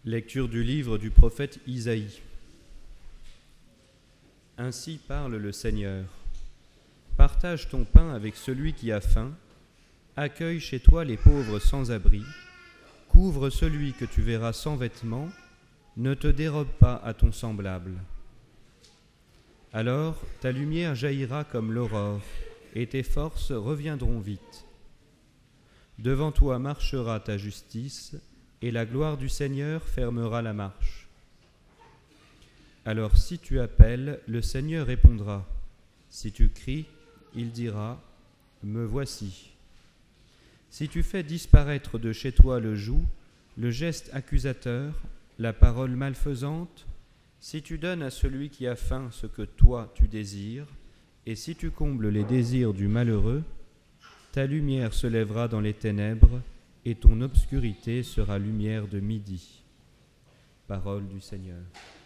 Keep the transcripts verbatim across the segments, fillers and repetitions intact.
Lecture du livre du prophète Isaïe. Ainsi parle le Seigneur. Partage ton pain avec celui qui a faim, accueille chez toi les pauvres sans abri, couvre celui que tu verras sans vêtements, ne te dérobe pas à ton semblable. Alors ta lumière jaillira comme l'aurore, et tes forces reviendront vite. Devant toi marchera ta justice, et la gloire du Seigneur fermera la marche. Alors si tu appelles, le Seigneur répondra. Si tu cries, il dira, « Me voici ». Si tu fais disparaître de chez toi le joug, le geste accusateur, la parole malfaisante, si tu donnes à celui qui a faim ce que toi tu désires, et si tu combles les désirs du malheureux, ta lumière se lèvera dans les ténèbres, et ton obscurité sera lumière de midi. Parole du Seigneur.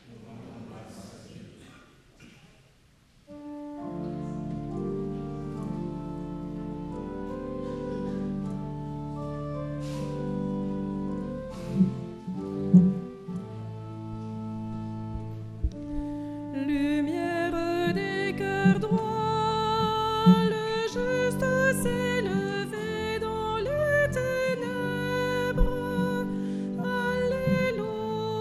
Lumière des cœurs droits, le juste s'est levé dans les ténèbres. Alléluia.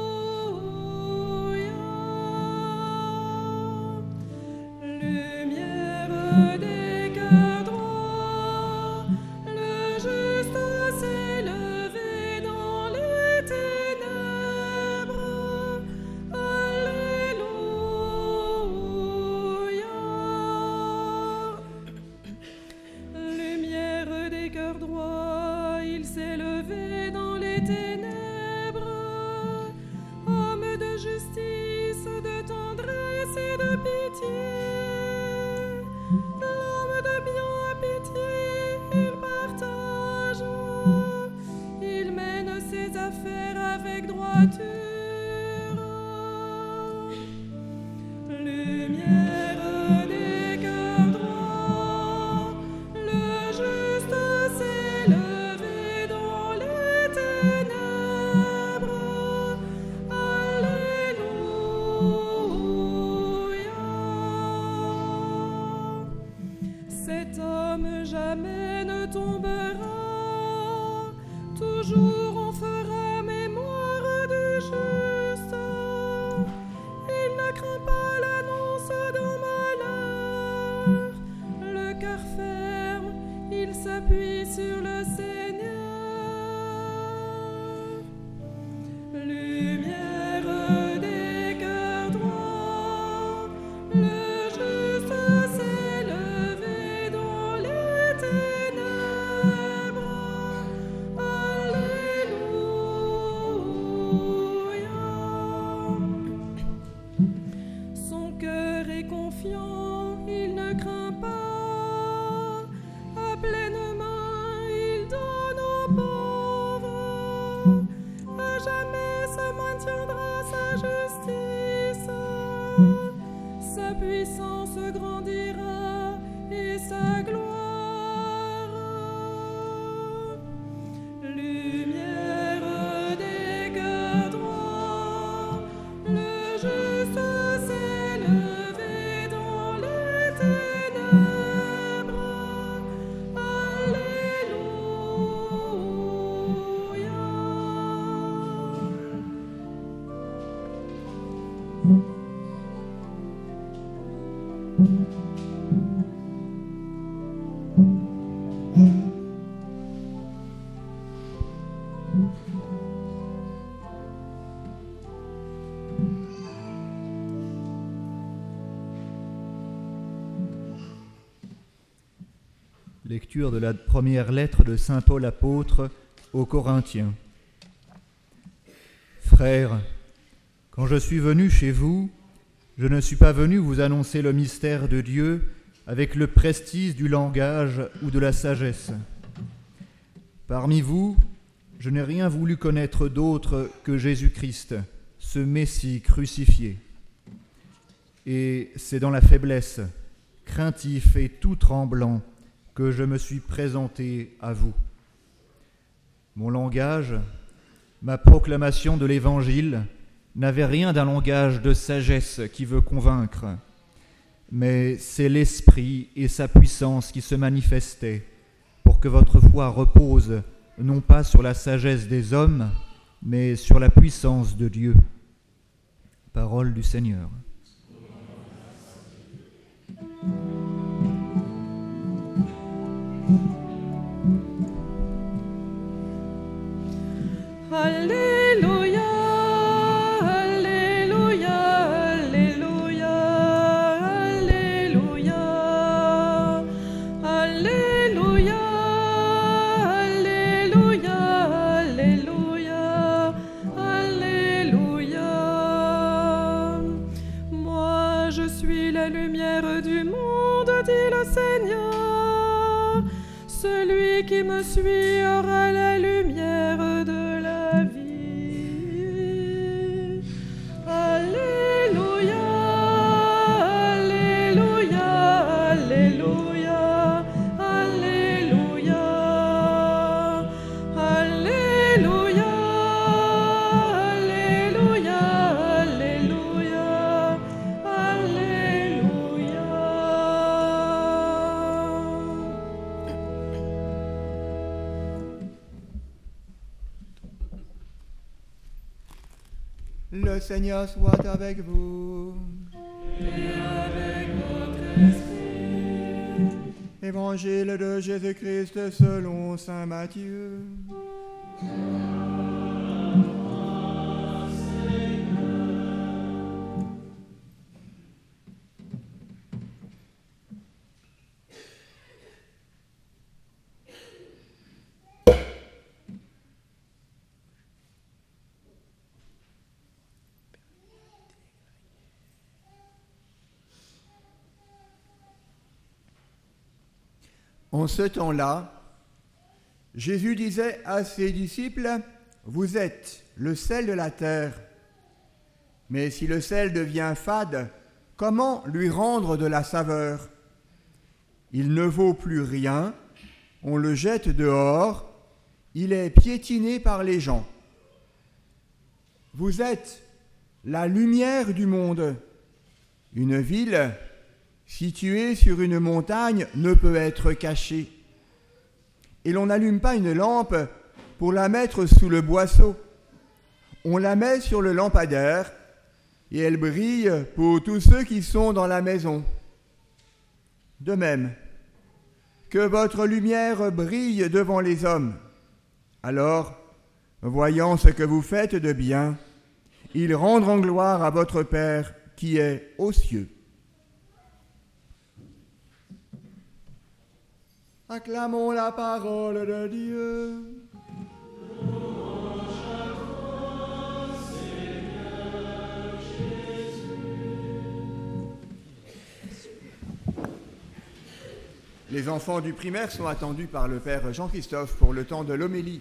Lumière des cœurs droits, le juste s'est levé dans les ténèbres. Lumière des cœurs droits, il s'est levé dans les ténèbres. Homme de justice, de tendresse et de pitié, l'homme de bien pitié, il partage, il mène ses affaires avec droiture. Lumière des cœurs droits, le juste s'est levé dans les ténèbres. Alléluia. Cet homme jamais ne tombera, toujours on fera mémoire du juste. Il ne craint pas l'annonce d'un malheur, le cœur ferme, il s'appuie sur le Seigneur. Lumière des cœurs droits, le juste s'est levé dans les ténèbres. Alléluia. Son cœur est confiant, il ne craint pas. À pleine main, il donne aux pauvres. À jamais se maintiendra sa justice. Sa puissance grandira et sa gloire. Lumière des cœurs droits, le juste s'est levé dans les ténèbres. Lecture de la première lettre de saint Paul apôtre aux Corinthiens. Frères, quand je suis venu chez vous, je ne suis pas venu vous annoncer le mystère de Dieu avec le prestige du langage ou de la sagesse. Parmi vous, je n'ai rien voulu connaître d'autre que Jésus-Christ, ce Messie crucifié. Et c'est dans la faiblesse, craintif et tout tremblant, que je me suis présenté à vous. Mon langage, Ma proclamation de l'Évangile n'avait rien d'un langage de sagesse qui veut convaincre, mais c'est l'Esprit et sa puissance qui se manifestaient pour que votre foi repose non pas sur la sagesse des hommes, mais sur la puissance de Dieu. Parole du Seigneur. Alléluia, Alléluia, Alléluia, Alléluia, Alléluia, Alléluia, Alléluia, Alléluia. Moi je suis la lumière du monde, dit le Seigneur. Celui qui me suit aura la lumière de la vie. Alléluia, Alléluia, Alléluia, Alléluia, Alléluia, Alléluia, Alléluia, Alléluia. Le Seigneur soit avec vous. Et avec votre esprit. Évangile de Jésus-Christ selon saint Matthieu. En ce temps-là, Jésus disait à ses disciples, « Vous êtes le sel de la terre. Mais si le sel devient fade, comment lui rendre de la saveur ? Il ne vaut plus rien, on le jette dehors, il est piétiné par les gens. Vous êtes la lumière du monde. Une ville située sur une montagne ne peut être cachée. Et l'on n'allume pas une lampe pour la mettre sous le boisseau. On la met sur le lampadaire et elle brille pour tous ceux qui sont dans la maison. De même, que votre lumière brille devant les hommes. Alors, voyant ce que vous faites de bien, ils rendront gloire à votre Père qui est aux cieux. Acclamons la parole de Dieu. Les enfants du primaire sont attendus par le Père Jean-Christophe pour le temps de l'homélie.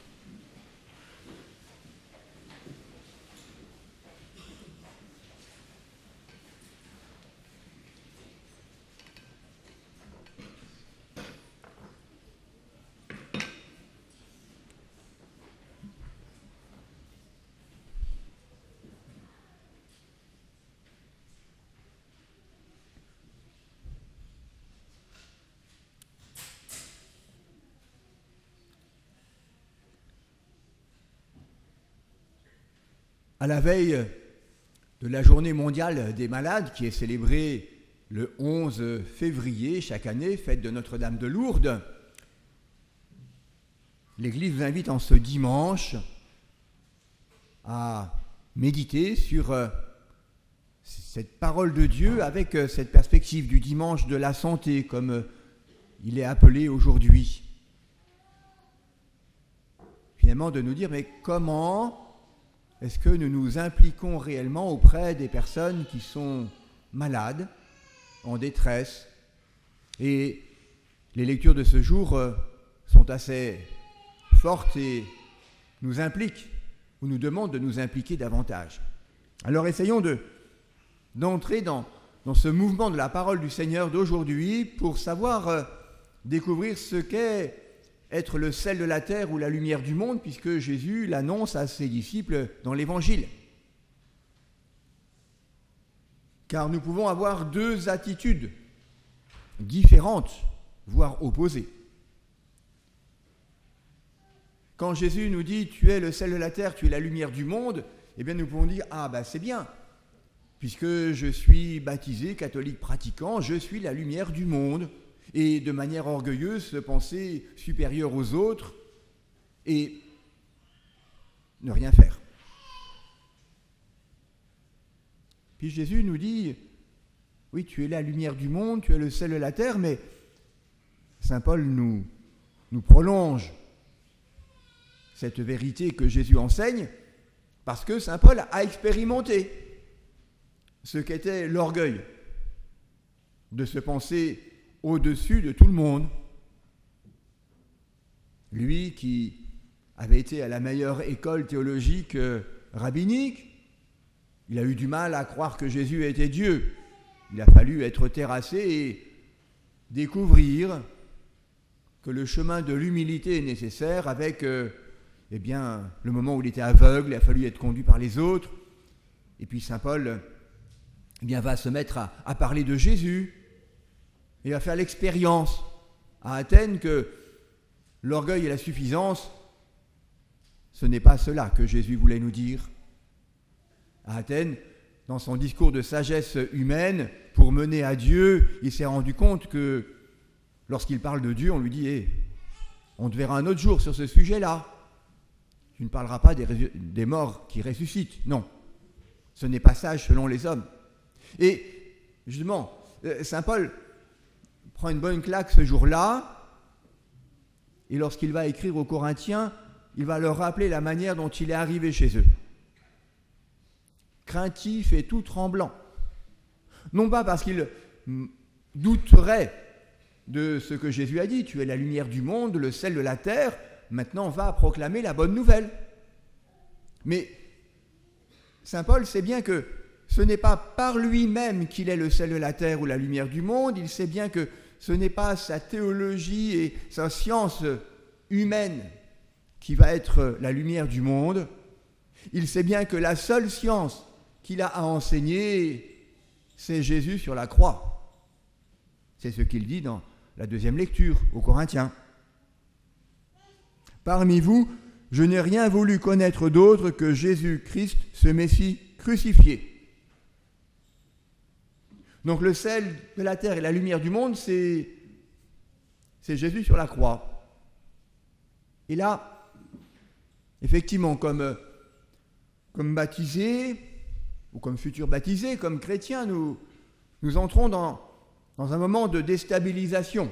À la veille de la journée mondiale des malades qui est célébrée le onze février chaque année, fête de Notre-Dame de Lourdes, l'Église vous invite en ce dimanche à méditer sur cette parole de Dieu avec cette perspective du dimanche de la santé comme il est appelé aujourd'hui. Finalement de nous dire mais comment est-ce que nous nous impliquons réellement auprès des personnes qui sont malades, en détresse ? Et les lectures de ce jour sont assez fortes et nous impliquent, ou nous demandent de nous impliquer davantage. Alors essayons de, d'entrer dans, dans ce mouvement de la parole du Seigneur d'aujourd'hui pour savoir euh, découvrir ce qu'est être le sel de la terre ou la lumière du monde, puisque Jésus l'annonce à ses disciples dans l'Évangile. Car nous pouvons avoir deux attitudes différentes, voire opposées. Quand Jésus nous dit « tu es le sel de la terre, tu es la lumière du monde », eh bien nous pouvons dire « ah ben c'est bien, puisque je suis baptisé, catholique pratiquant, je suis la lumière du monde ». Et de manière orgueilleuse se penser supérieur aux autres et ne rien faire. Puis Jésus nous dit, oui, tu es la lumière du monde, tu es le sel de la terre, mais Saint Paul nous, nous prolonge cette vérité que Jésus enseigne, parce que Saint Paul a expérimenté ce qu'était l'orgueil, de se penser au-dessus de tout le monde. Lui qui avait été à la meilleure école théologique euh, rabbinique, il a eu du mal à croire que Jésus était Dieu. Il a fallu être terrassé et découvrir que le chemin de l'humilité est nécessaire avec euh, eh bien, le moment où il était aveugle, il a fallu être conduit par les autres. Et puis Saint Paul eh bien, va se mettre à, à parler de Jésus. Il va faire l'expérience à Athènes que l'orgueil et la suffisance, ce n'est pas cela que Jésus voulait nous dire. À Athènes, dans son discours de sagesse humaine, pour mener à Dieu, il s'est rendu compte que lorsqu'il parle de Dieu, on lui dit hey, « on te verra un autre jour sur ce sujet-là. Tu ne parleras pas des, résu- des morts qui ressuscitent. » Non, ce n'est pas sage selon les hommes. Et justement, Saint Paul prend une bonne claque ce jour-là, et lorsqu'il va écrire aux Corinthiens, il va leur rappeler la manière dont il est arrivé chez eux. Craintif et tout tremblant. Non pas parce qu'il douterait de ce que Jésus a dit, tu es la lumière du monde, le sel de la terre, maintenant on va proclamer la bonne nouvelle. Mais Saint Paul sait bien que ce n'est pas par lui-même qu'il est le sel de la terre ou la lumière du monde, il sait bien que ce n'est pas sa théologie et sa science humaine qui va être la lumière du monde. Il sait bien que la seule science qu'il a à enseigner, c'est Jésus sur la croix. C'est ce qu'il dit dans la deuxième lecture aux Corinthiens. Parmi vous, je n'ai rien voulu connaître d'autre que Jésus-Christ, ce Messie crucifié. Donc le sel de la terre et la lumière du monde, c'est, c'est Jésus sur la croix. Et là, effectivement, comme, comme baptisés, ou comme futurs baptisés, comme chrétiens, nous, nous entrons dans, dans un moment de déstabilisation.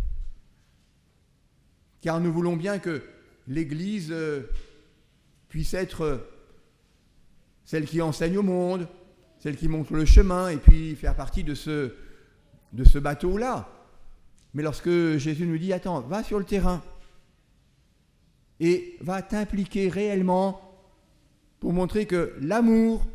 Car nous voulons bien que l'Église puisse être celle qui enseigne au monde, celle qui montre le chemin, et puis faire partie de ce, de ce bateau-là. Mais lorsque Jésus nous dit, attends, va sur le terrain, et va t'impliquer réellement pour montrer que l'amour,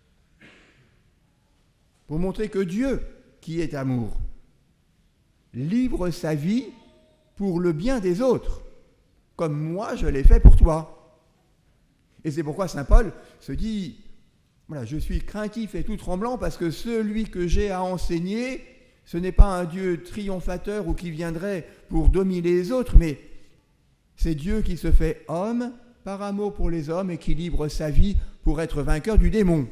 pour montrer que Dieu, qui est amour, livre sa vie pour le bien des autres, comme moi je l'ai fait pour toi. Et c'est pourquoi Saint Paul se dit, voilà, je suis craintif et tout tremblant parce que celui que j'ai à enseigner, ce n'est pas un Dieu triomphateur ou qui viendrait pour dominer les autres, mais c'est Dieu qui se fait homme par amour pour les hommes et qui livre sa vie pour être vainqueur du démon.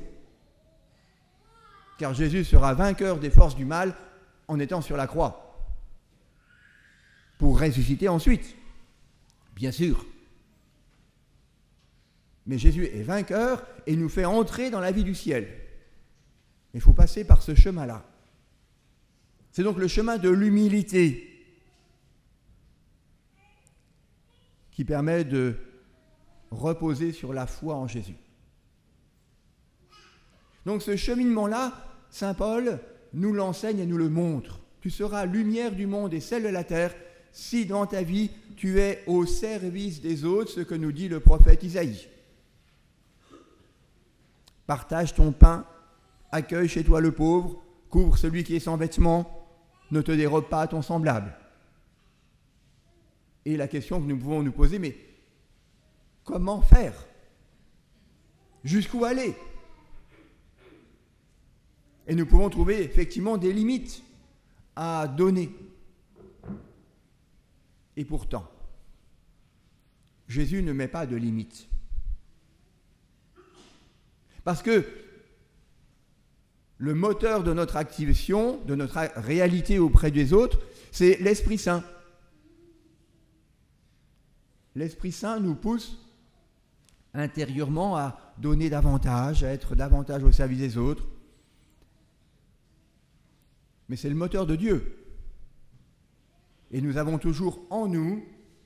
Car Jésus sera vainqueur des forces du mal en étant sur la croix, pour ressusciter ensuite, bien sûr. Mais Jésus est vainqueur et nous fait entrer dans la vie du ciel. Il faut passer par ce chemin-là. C'est donc le chemin de l'humilité qui permet de reposer sur la foi en Jésus. Donc ce cheminement-là, Saint Paul nous l'enseigne et nous le montre. Tu seras lumière du monde et sel de la terre si dans ta vie tu es au service des autres, ce que nous dit le prophète Isaïe. Partage ton pain, accueille chez toi le pauvre, couvre celui qui est sans vêtements, ne te dérobe pas à ton semblable. Et la question que nous pouvons nous poser, mais comment faire? Jusqu'où aller? Et nous pouvons trouver effectivement des limites à donner. Et pourtant, Jésus ne met pas de limites. Parce que le moteur de notre activation, de notre réalité auprès des autres, c'est l'Esprit Saint. L'Esprit Saint nous pousse intérieurement à donner davantage, à être davantage au service des autres. Mais c'est le moteur de Dieu. Et nous avons toujours en nous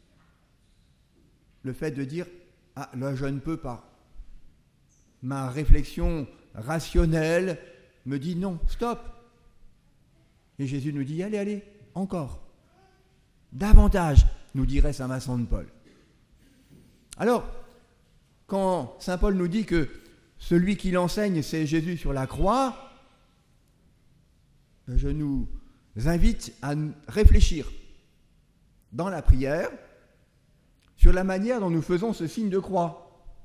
le fait de dire « Ah, là, je ne peux pas ». Ma réflexion rationnelle me dit « Non, stop ». Et Jésus nous dit « Allez, allez, encore. Davantage », nous dirait saint Vincent de Paul. Alors, quand saint Paul nous dit que celui qui l'enseigne, c'est Jésus sur la croix, je nous invite à réfléchir dans la prière sur la manière dont nous faisons ce signe de croix.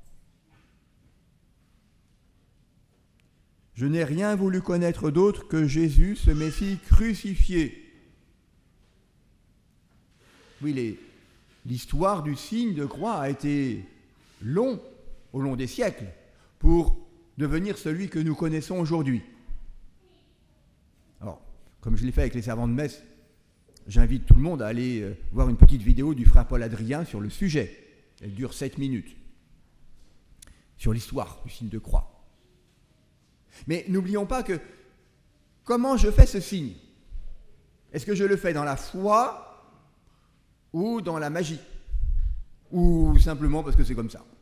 Je n'ai rien voulu connaître d'autre que Jésus, ce Messie crucifié. Oui, les, l'histoire du signe de croix a été long, au long des siècles, pour devenir celui que nous connaissons aujourd'hui. Alors, comme je l'ai fait avec les servants de messe, j'invite tout le monde à aller voir une petite vidéo du frère Paul Adrien sur le sujet. Elle dure sept minutes, sur l'histoire du signe de croix. Mais n'oublions pas que, comment je fais ce signe? Est-ce que je le fais dans la foi ou dans la magie? Ou simplement parce que c'est comme ça?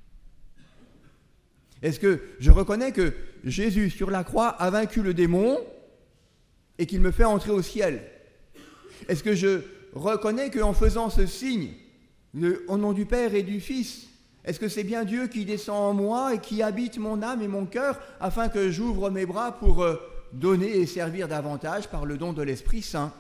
Est-ce que je reconnais que Jésus sur la croix a vaincu le démon et qu'il me fait entrer au ciel? Est-ce que je reconnais qu'en faisant ce signe, le, au nom du Père et du Fils, est-ce que c'est bien Dieu qui descend en moi et qui habite mon âme et mon cœur afin que j'ouvre mes bras pour euh, donner et servir davantage par le don de l'Esprit Saint?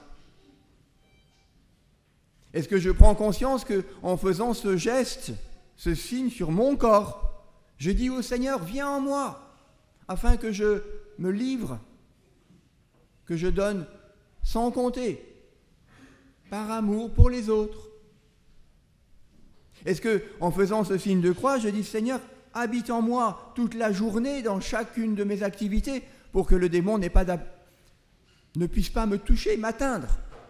Est-ce que je prends conscience qu'en faisant ce geste, ce signe sur mon corps, je dis au Seigneur, viens en moi, afin que je me livre, que je donne sans compter, par amour pour les autres? Est-ce que, en faisant ce signe de croix, je dis, Seigneur, habite en moi toute la journée dans chacune de mes activités pour que le démon n'ait pas ne puisse pas me toucher, m'atteindre?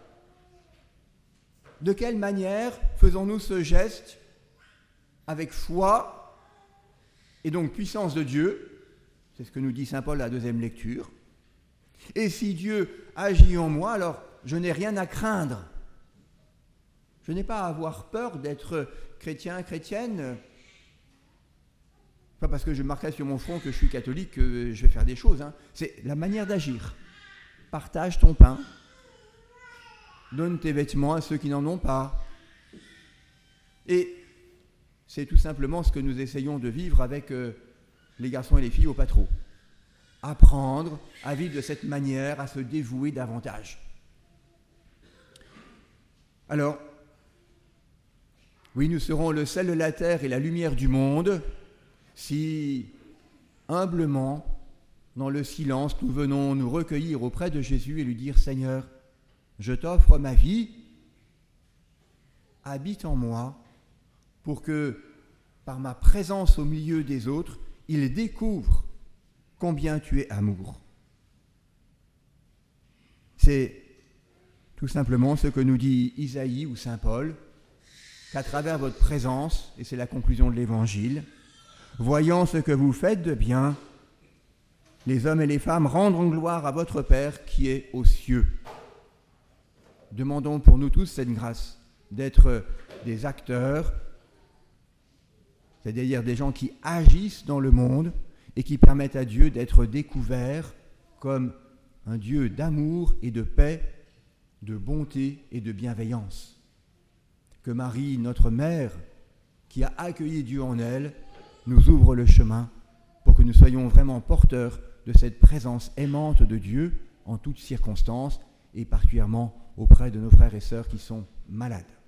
De quelle manière faisons-nous ce geste avec foi et donc puissance de Dieu? C'est ce que nous dit saint Paul à la deuxième lecture. Et si Dieu agit en moi, alors je n'ai rien à craindre. Je n'ai pas à avoir peur d'être chrétien, chrétienne. Pas parce que je marquerai sur mon front que je suis catholique que je vais faire des choses. Hein. C'est la manière d'agir. Partage ton pain. Donne tes vêtements à ceux qui n'en ont pas. Et c'est tout simplement ce que nous essayons de vivre avec euh, les garçons et les filles au Patro. Apprendre à vivre de cette manière, à se dévouer davantage. Alors, oui, nous serons le sel de la terre et la lumière du monde si, humblement, dans le silence, nous venons nous recueillir auprès de Jésus et lui dire « Seigneur, je t'offre ma vie, habite en moi, pour que, par ma présence au milieu des autres, il découvre combien tu es amour. » C'est tout simplement ce que nous dit Isaïe ou saint Paul, qu'à travers votre présence, et c'est la conclusion de l'Évangile, voyant ce que vous faites de bien, les hommes et les femmes rendront gloire à votre Père qui est aux cieux. Demandons pour nous tous cette grâce d'être des acteurs, c'est-à-dire des gens qui agissent dans le monde et qui permettent à Dieu d'être découvert comme un Dieu d'amour et de paix, de bonté et de bienveillance. Que Marie, notre mère, qui a accueilli Dieu en elle, nous ouvre le chemin pour que nous soyons vraiment porteurs de cette présence aimante de Dieu en toutes circonstances et particulièrement auprès de nos frères et sœurs qui sont malades.